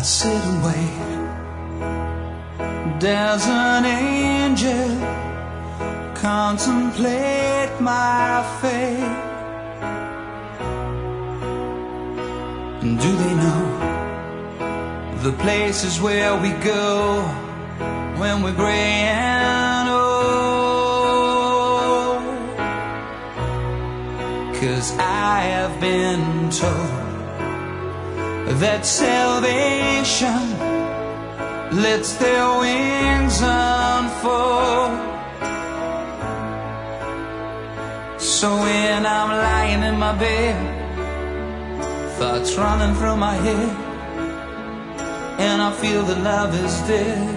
sit and wait. There's an angel contemplate my fate. And do they know the places where we go when we're gray and old? 'Cause I have been told that salvation lets their wings unfold. So when I'm lying in my bed, thoughts running through my head, and I feel that love is dead,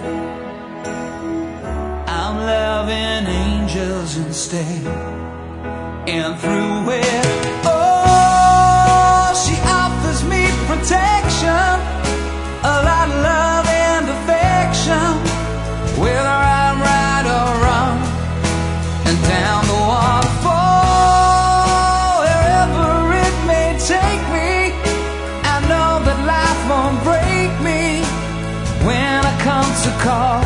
I'm loving angels instead. And through it, oh, she offers me protection, a lot of love and affection, whether I'm right or wrong. And down the waterfall, wherever it may take me, I know that life won't break me. When I come to call,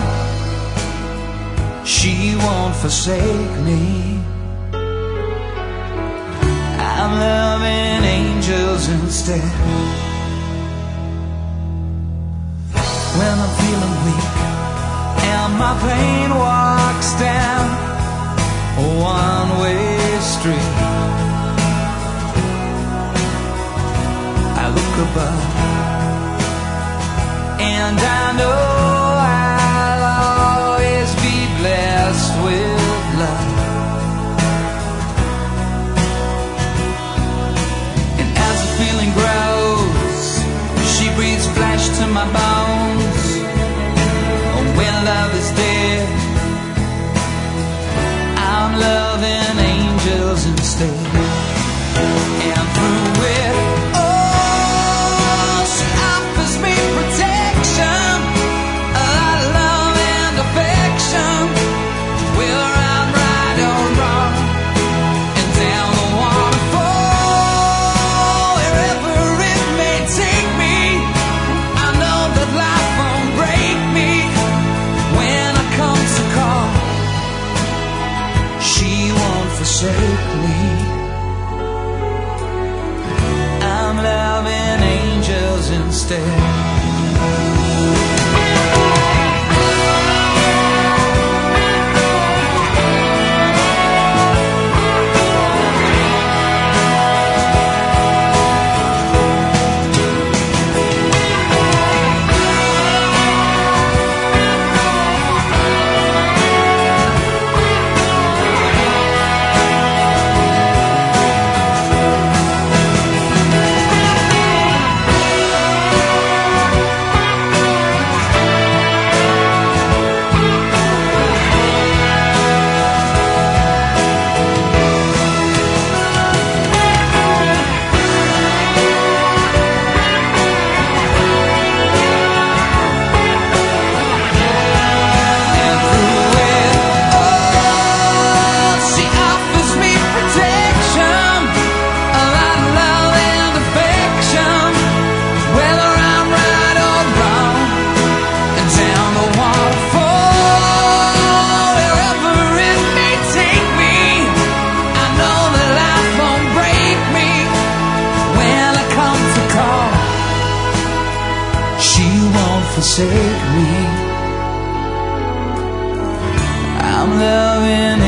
she won't forsake me. I'm loving angels instead. When I'm feeling weak and my pain walks down a one-way street, I look above and I know I'll always be blessed with love. And as the feeling grows, she breathes flesh to my bones. When love is dead, I'm loving angels instead. And through it, oh, she offers me protection, a lot of love and affection, whether I'm right or wrong. And down the waterfall, wherever it may take me, I know that life won't break me. When I come to call, she won't forsake me. I'm loving angels instead. Forsake me. I'm loving